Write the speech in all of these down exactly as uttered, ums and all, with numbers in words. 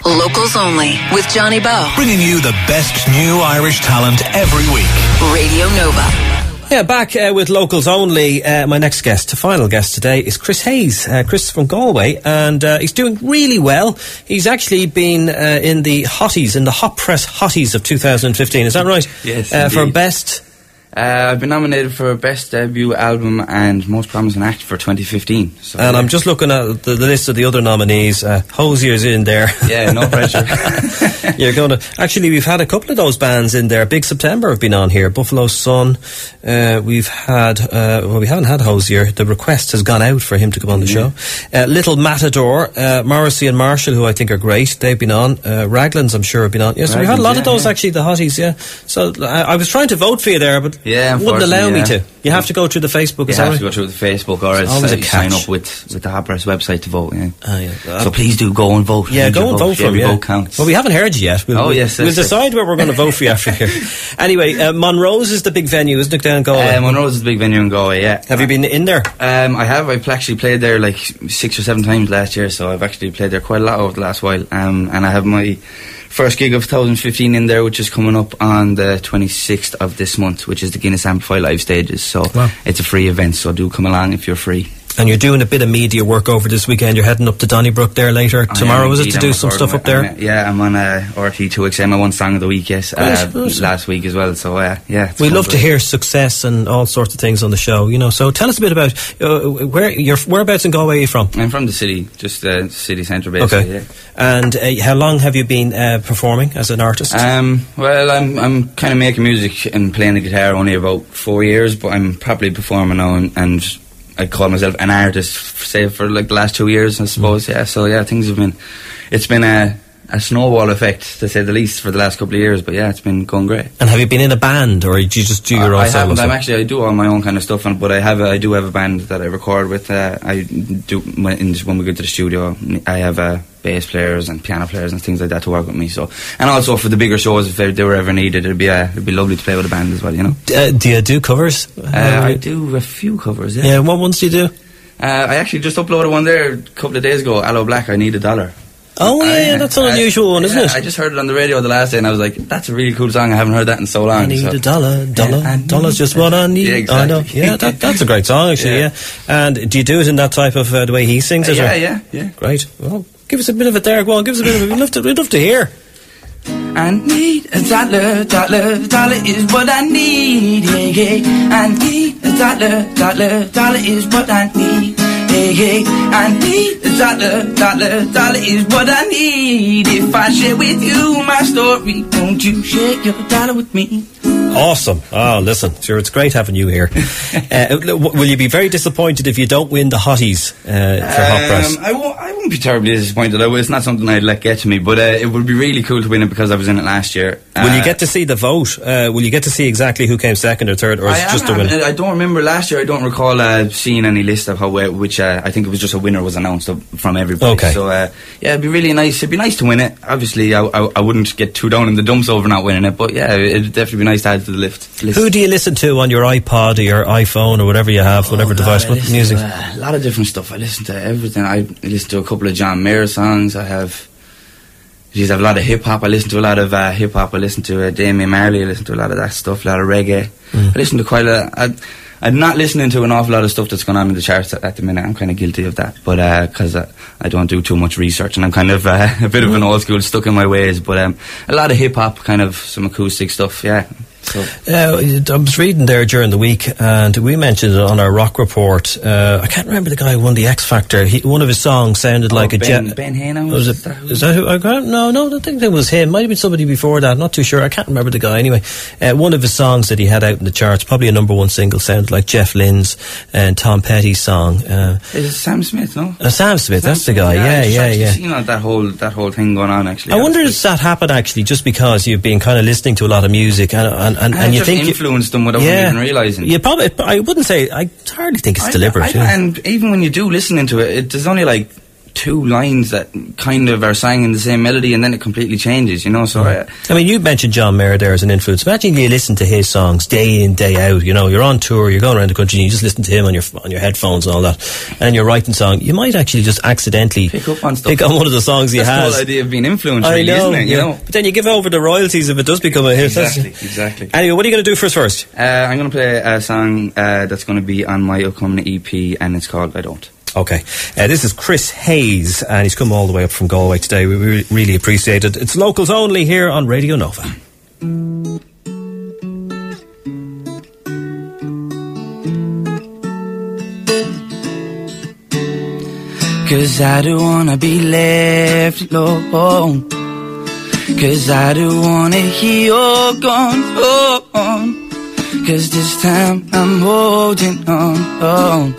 Locals Only with Johnny Bowe. Bringing you the best new Irish talent every week. Radio Nova. Yeah, back uh, with Locals Only. Uh, my next guest, final guest today, is Chris Hayes. Uh, Chris from Galway, and uh, he's doing really well. He's actually been uh, in the Hotties, in the Hot Press Hotties of two thousand fifteen. Is that right? Yes, uh, for indeed. best. Uh, I've been nominated for Best Debut Album and Most Promising Act for twenty fifteen. So, And yeah. I'm just looking at the, the list of the other nominees. Uh, Hosier's in there. Yeah, no pressure. You're going to... Actually, we've had a couple of those bands in there. Big September have been on here. Buffalo Sun. Uh, we've had... Uh, well, we haven't had Hosier. The request has gone out for him to come on the Yeah. show. Uh, Little Matador. Uh, Morrissey and Marshall, who I think are great. They've been on. Uh, Raglan's, I'm sure, have been on. Yes, so we had a lot Raglan's, of yeah, those, yeah. actually, the Hotties, yeah. So I, I was trying to vote for you there, but Yeah, wouldn't allow me unfortunately, to. You have to go through the Facebook, You is that have right? to go through the Facebook or It's else always uh, a you sign catch. up with, with the Hot Press website to vote. Yeah. Ah, yeah. Uh, So please do go and vote. Yeah, Need go your and vote for him, Every yeah. vote counts. Well, we haven't heard you yet. We'll, Oh, yes, We'll yes, yes. decide where we're going to vote for you after here. Anyway, uh, Monroe's is the big venue, isn't it, down in Galway? Uh, Monroe's is a big venue in Galway, yeah. Have you been in there? Um, I have. I've actually played there like six or seven times last year, so I've actually played there quite a lot over the last while. Um, and I have my first gig of two thousand fifteen in there, which is coming up on the twenty-sixth of this month, which is the Guinness Amplify Live Stages. So Wow. it's a free event, so do come along if you're free. And you're doing a bit of media work over this weekend. You're heading up to Donnybrook there later. I Tomorrow, am is it, indeed. to I'm do some recording stuff up with- there? I'm, uh, yeah, I'm on uh, R T two X M. I won Song of the Week, yes, uh, Right, right. last week as well. So uh, yeah, it's We fun love to hear success and all sorts of things on the show, you know. So tell us a bit about uh, where you're, whereabouts in Galway are you from? I'm from the city, just uh, city centre basically. Okay. Yeah. And uh, how long have you been uh, performing as an artist? Um, well, I'm I'm kind of making music and playing the guitar only about four years, but I'm properly performing now, and, and I call myself an artist, say for like the last two years, I suppose. Mm. Yeah, so yeah, things have been, it's been a, a snowball effect to say the least for the last couple of years, but yeah, it's been going great. And have you been in a band, or do you just do your I, own I solo haven't. I'm stuff? actually I do all my own kind of stuff, and but I have a, I do have a band that I record with. Uh, I do when, in, when we go to the studio. I have uh, bass players and piano players and things like that to work with me. So, and also for the bigger shows, if they, they were ever needed, it'd be uh, it'd be lovely to play with a band as well. You know. Uh, do you do covers? Uh, I do a few covers. Yeah. Yeah, what ones do you do? Uh, I actually just uploaded one there a couple of days ago. Aloe Black, I Need a Dollar. Oh, yeah, I- yeah, that's an I- unusual one, isn't yeah, it? I just heard it on the radio the last day, and I was like, "That's a really cool song. I haven't heard that in so long." I need so. a dollar, dollar, Yeah, I need dollar's just what I need. Yeah, exactly. I know. Yeah, that, that's a great song, actually, yeah. Yeah. And do you do it in that type of, uh, the way he sings Uh, it? yeah, or- yeah, yeah. Great. Well, give us a bit of it there. Go on, give us a bit of it. We'd love to, we'd love to hear. I need a dollar, dollar, dollar is what I need, yeah, yeah. I need a dollar, dollar, dollar is what I need, yeah, yeah. I need a dollar, dollar, dollar is what I need. If I share with you my story, won't you share your dollar with me? Awesome. Oh, listen, sure, it's great having you here. uh, w- will you be very disappointed if you don't win the Hotties uh, for Hot Press? Um, I won't. I won't be terribly disappointed. I will. It's not something I'd let get to me, but uh, it would be really cool to win it because I was in it last year. Will you Uh, get to see the vote? Uh, will you get to see exactly who came second or third, or is I it just the am- winner? I don't remember last year. I don't recall uh, seeing any list of how uh, which. Uh, I think it was just a winner was announced of- from everybody. Okay. So uh, yeah, it'd be really nice. It'd be nice to win it. Obviously, I, I, I wouldn't get too down in the dumps over not winning it, but yeah, it'd definitely be nice to add to the lift. list. Who do you listen to on your iPod or your iPhone or whatever you have, whatever Oh, device? God, I What listen music? to, uh, a lot of different stuff. I listen to everything. I listen to a couple of John Mayer songs. I have, geez, I have a lot of hip hop. I listen to a lot of uh, hip hop. I listen to uh, Damian Marley. I listen to a lot of that stuff. A lot of reggae. Mm. I listen to quite a. I, I'm not listening to an awful lot of stuff that's going on in the charts at, at the minute. I'm kind of guilty of that, but because uh, I, I don't do too much research, and I'm kind of uh, a bit of an old school, stuck in my ways. But um, a lot of hip hop, kind of some acoustic stuff. Yeah. So. Uh, I was reading there during the week, and we mentioned it on our rock report. Uh, I can't remember the guy who won the X Factor. He, one of his songs sounded Oh, like a Ben, jet. Ben Hano? Was Is it? that who- Is that who? I can't, no, no, I don't think it was him. Might have been somebody before that. Not too sure. I can't remember the guy. Anyway, uh, one of his songs that he had out in the charts, probably a number one single, sounded like Jeff Lynne's and Tom Petty's song. Uh, Is it Sam Smith? No. uh, Sam Smith, Sam that's the Smith, guy. Yeah, I've yeah, actually yeah. seen that whole that whole thing going on. Actually, I Yeah, wonder it's does that happen actually just because you've been kind of listening to a lot of music and and, and, And and it you just think you- influenced them without yeah, even realising. You probably, I wouldn't say, I hardly think it's I- deliberate. I- you know. And even when you do listen into it, it there's only like two lines that kind of are sang in the same melody, and then it completely changes, you know. So right. uh, I mean, you mentioned John Mayer there as an influence. Imagine you listen to his songs day in, day out. You know, you're on tour, you're going around the country, and you just listen to him on your on your headphones and all that, and you're writing song. You might actually just accidentally pick up on stuff. Pick on one of the songs he That's has. the whole idea of being influenced, I really, know, isn't it? You yeah. know. But then you give over the royalties if it does become a hit. Exactly, exactly. Anyway, what are you going to do for us first? Uh, I'm going to play a song uh, that's going to be on my upcoming E P, and it's called I Don't. Okay. Uh, this is Chris Hayes, and he's come all the way up from Galway today. We re- really appreciate it. It's locals only here on Radio Nova. Cause I don't wanna be left alone. Cause I don't wanna hear you're gone, on. Cause this time I'm holding on, on.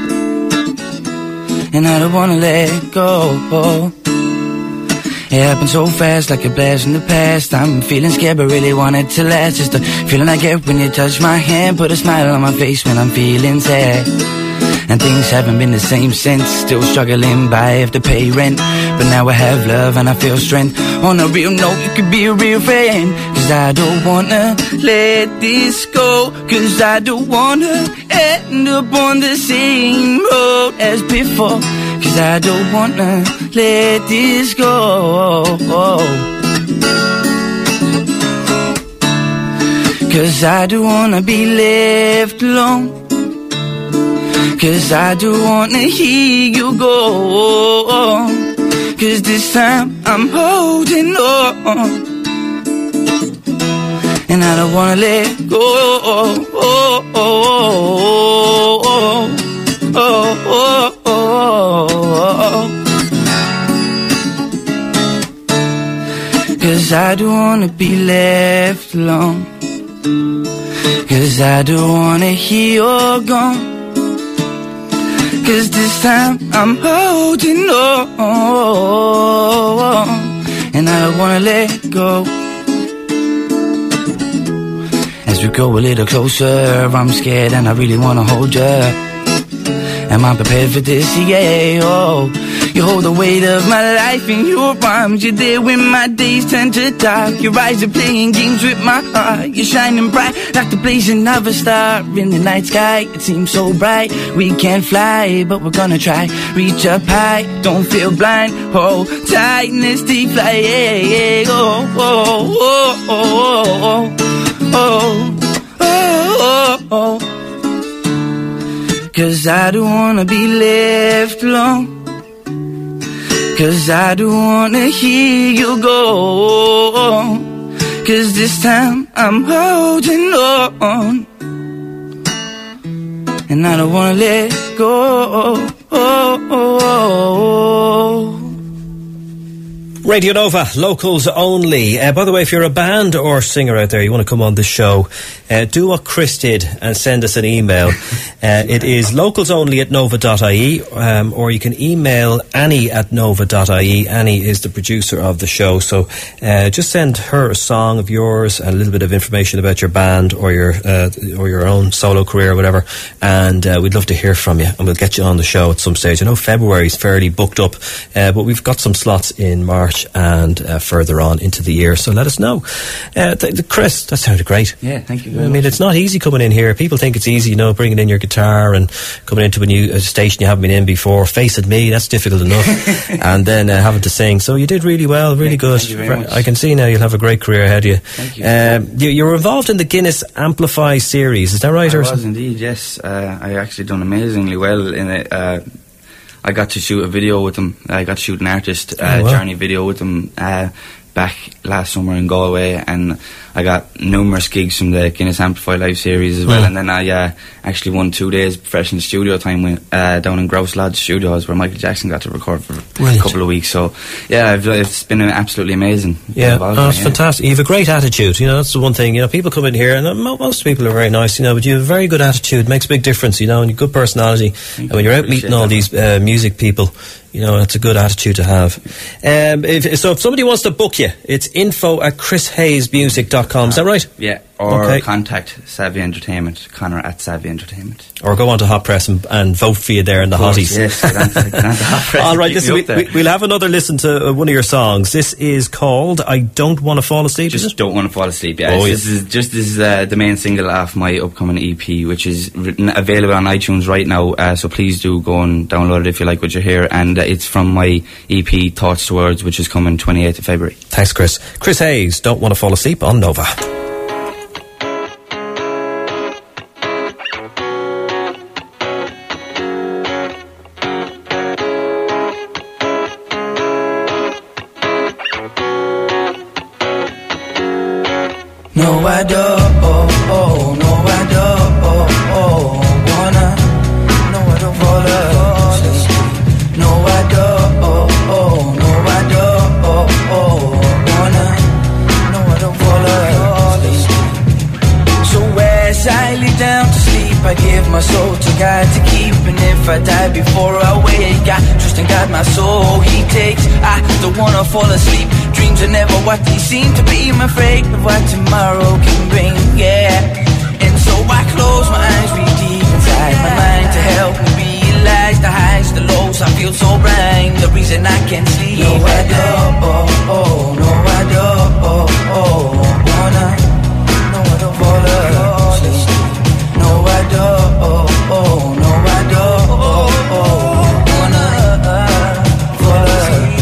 And I don't wanna let go. It happened so fast, like a blast from the past. I'm feeling scared but really want it to last. Just the feeling I get when you touch my hand. Put a smile on my face when I'm feeling sad. And things haven't been the same since. Still struggling by have to pay rent. But now I have love and I feel strength. On a real note, you could be a real friend. Cause I don't wanna let this go. Cause I don't wanna end up on the same road as before. Cause I don't wanna let this go. Cause I don't wanna be left alone. Cause I don't wanna hear you go. Cause this time I'm holding on. And I don't wanna let go. Oh, oh, oh, oh, oh, oh, oh. Cause I don't wanna be left alone. Cause I don't wanna hear you're gone. Cause this time I'm holding on. And I don't wanna let go. As we go a little closer, I'm scared and I really wanna hold you. Am I prepared for this? Yeah, oh. You hold the weight of my life in your arms. You're there when my days turn to dark. Your eyes are playing games with my heart. You're shining bright like the blazing of a star in the night sky. It seems so bright. We can't fly, but we're gonna try. Reach up high, don't feel blind. Hold tight and let's deep fly. Yeah, yeah, oh, oh, oh, oh, oh, oh, oh, oh, oh. Cause I don't wanna be left alone. Cause I don't wanna hear you go. Cause this time I'm holding on. And I don't wanna let go. Oh, oh, oh. Radio Nova, locals only. Uh, by the way, if you're a band or singer out there, you want to come on this show, uh, do what Chris did and send us an email. Uh, it is locals only at nova dot I E, um, or you can email Annie at nova dot I E. Annie is the producer of the show, so uh, just send her a song of yours and a little bit of information about your band or your uh, or your own solo career or whatever, and uh, we'd love to hear from you, and we'll get you on the show at some stage. I know February is fairly booked up, uh, but we've got some slots in March and uh, further on into the year, so let us know. uh, th- th- Chris, that sounded great. Yeah, thank you very I mean, much. it's not easy coming in here. People think it's easy, you know, bringing in your guitar and coming into a new a station you haven't been in before. Face it, me, that's difficult enough. And then uh, having to sing, so you did really well, really Thank, good. thank you very much. I can see now you'll have a great career ahead of you. Thank you. Um, you, you were involved in the Guinness Amplify series, is that right? I or was something? indeed, yes. Uh, I actually done amazingly well in it. Uh, I got to shoot a video with them. I got to shoot an artist uh, Oh, wow. journey video with them uh, back last summer in Galway, and I got numerous gigs from the Guinness Amplify Live series as well. Mm. And then I uh, actually won two days professional studio time with, uh, down in Grouse Lodge Studios, where Michael Jackson got to record for Brilliant. a couple of weeks. So yeah, I've, it's been absolutely amazing. Yeah, Involved oh, in it's it, yeah. fantastic. You have a great attitude. You know, that's the one thing. You know, people come in here, and uh, mo- most people are very nice. You know, but you have a very good attitude. It makes a big difference. You know, and a good personality. And when you're out Appreciate meeting all that. these uh, music people, you know, it's a good attitude to have. Um, if, so, if somebody wants to book you, it's info at chris hayes music dot com. Is that right? Yeah, Or Okay. contact Savvy Entertainment, Connor at Savvy Entertainment. Or go on to Hot Press and, and vote for you there in the Of course, hotties. yes, get on to- get on to Hot Press All and right, keep listen, me we, up there. we, we'll have another listen to uh, one of your songs. This is called I Don't Want to Fall Asleep, is Just it? don't want to fall asleep. Yeah, Oh, It's- this is just this is uh, the main single off my upcoming E P, which is written, available on iTunes right now. Uh, so please do go and download it if you like what you hear. And uh, it's from my E P Thoughts to Words, which is coming twenty-eighth of February. Thanks, Chris. Chris Hayes, Don't Want to Fall Asleep on Nova. No, I don't, oh, oh, no, I don't, oh, oh, wanna, no, I don't fall asleep. No, I don't, oh, oh, no, I don't, oh, oh, wanna, no, I don't fall asleep. So as I lay down to sleep, I give my soul to God to keep. And if I die before I wake, I trust in God, my soul He takes. I don't wanna fall asleep. Dreams are never what they seem to be. I'm afraid of what tomorrow can bring, yeah. And so I close my eyes, reach deep inside my mind to help me realize the highs, the lows. I feel so blind, the reason I can't sleep. No, I don't, oh, oh, no, I don't, oh, oh, wanna, no, I don't fall asleep. No, I don't, oh, oh, no, I don't, oh, oh, wanna fall asleep.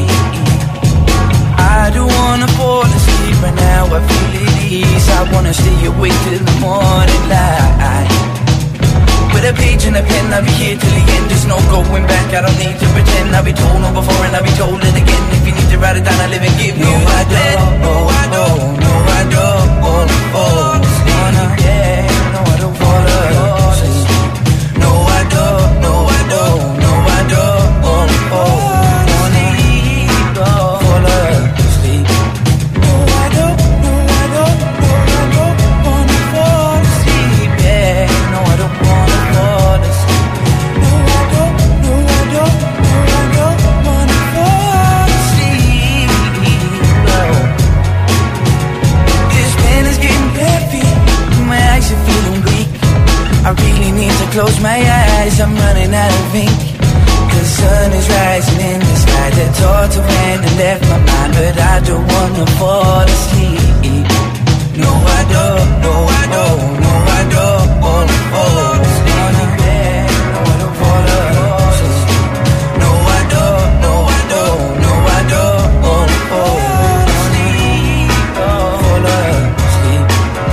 I don't wanna fall asleep right now, I feel at ease. I wanna stay awake till the morning light. With a page and a pen, I'll be here till the end. There's no going back, I don't need to pretend. I'll be told no before and I'll be told it again. If you need to write it down, I'll live and give you no, I don't, no, I don't, no, I don't wanna fall asleep, yeah. No, I don't fall asleep. No, I don't, no, I don't, no, I don't wanna fall asleep, oh, fall asleep. No, I don't, no, I don't, no, I don't wanna fall asleep, yeah. No, I don't wanna fall asleep. No, I don't, no, I don't, no, I don't wanna fall asleep, oh. This pen is getting heavy, my eyes are feeling weak. I really need to close my eyes, I'm running out of ink. The sun is rising in the sky, the thoughts of when I left my mind, but I don't wanna fall asleep. No, I don't, no, I don't, no, I don't wanna fall asleep. Yeah, no, I don't fall asleep. No, I don't, no, I don't, no, I don't wanna fall asleep. Oh, fall asleep.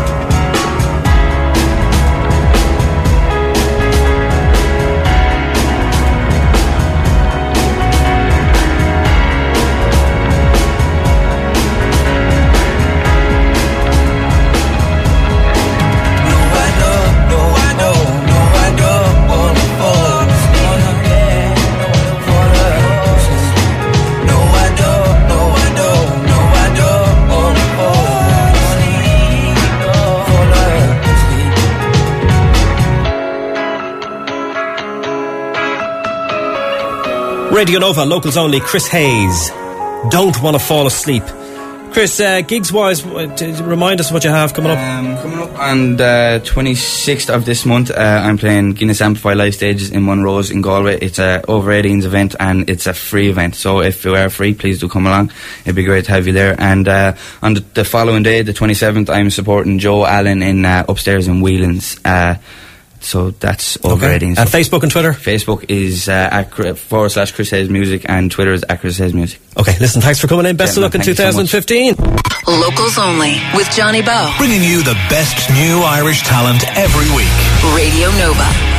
No, I don't, no, I don't, no, I don't wanna fall asleep. Yeah, no, I don't fall asleep. No, I don't, no, I don't, no, I don't wanna fall asleep. Oh, fall asleep. Radio Nova, locals only, Chris Hayes, Don't Want to Fall Asleep. Chris, uh, gigs-wise, uh, t- remind us what you have coming up. Um, coming up on the twenty-sixth of this month, uh, I'm playing Guinness Amplify Live Stages in Monrose in Galway. It's a over eighteens event and it's a free event. So if you are free, please do come along. It'd be great to have you there. And uh, on the, the following day, the twenty-seventh, I'm supporting Joe Allen in uh, upstairs in Whelan's. Uh, so that's over Okay. eighteens. And Facebook and Twitter? Facebook is uh, at cr- forward slash Chris Hayes Music and Twitter is at Chris Hayes Music. Okay, listen, thanks for coming in. Best Yeah, of luck in man, thank you so twenty fifteen. Locals only with Johnny Bow. Bringing you the best new Irish talent every week. Radio Nova.